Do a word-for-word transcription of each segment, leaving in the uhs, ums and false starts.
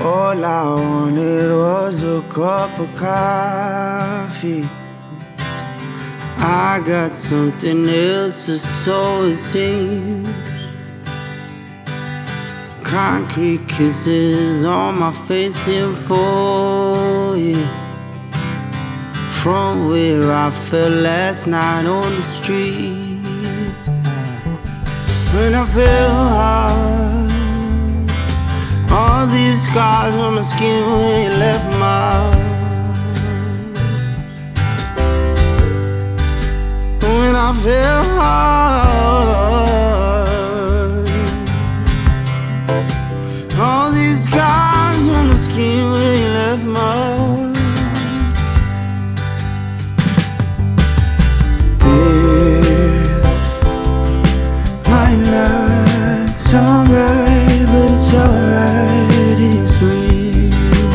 All I wanted was a cup of coffee. I got something else, or so it seems. Concrete kisses on my face in for you. From where I fell last night on the street. When I fell hard, all these scars on my skin where you left my. When I fell hard, all these scars on my skin where you left my. This might not sound right, but it's alright, it's real.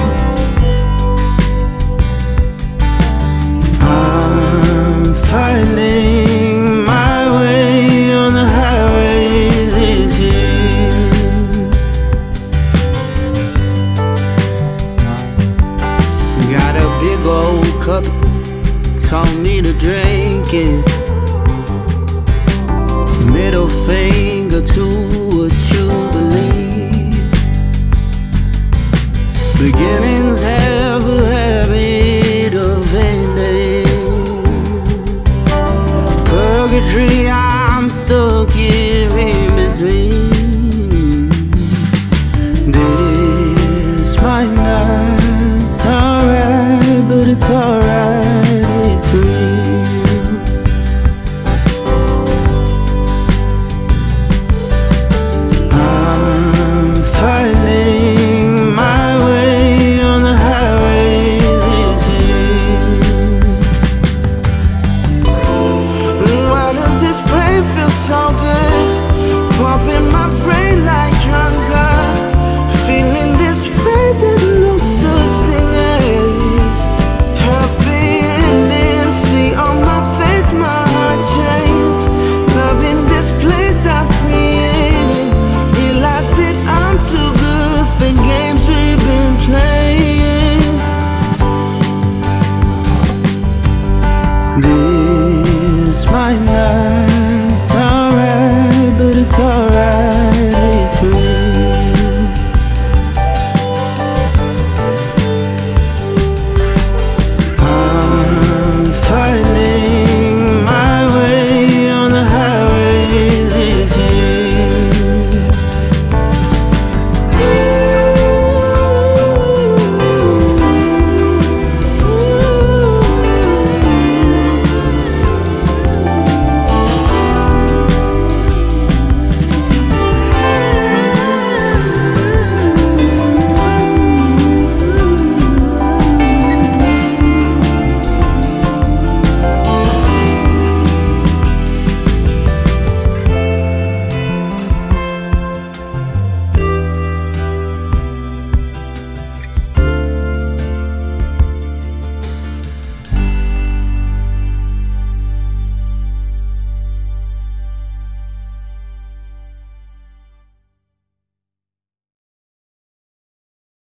I'm finding my way on the highway this year. Got a big old cup, told me to drink it. Middle finger to what you believe. Beginnings have a habit of ending. Purgatory, I'm stuck here in between. This might not sound right, but it's alright.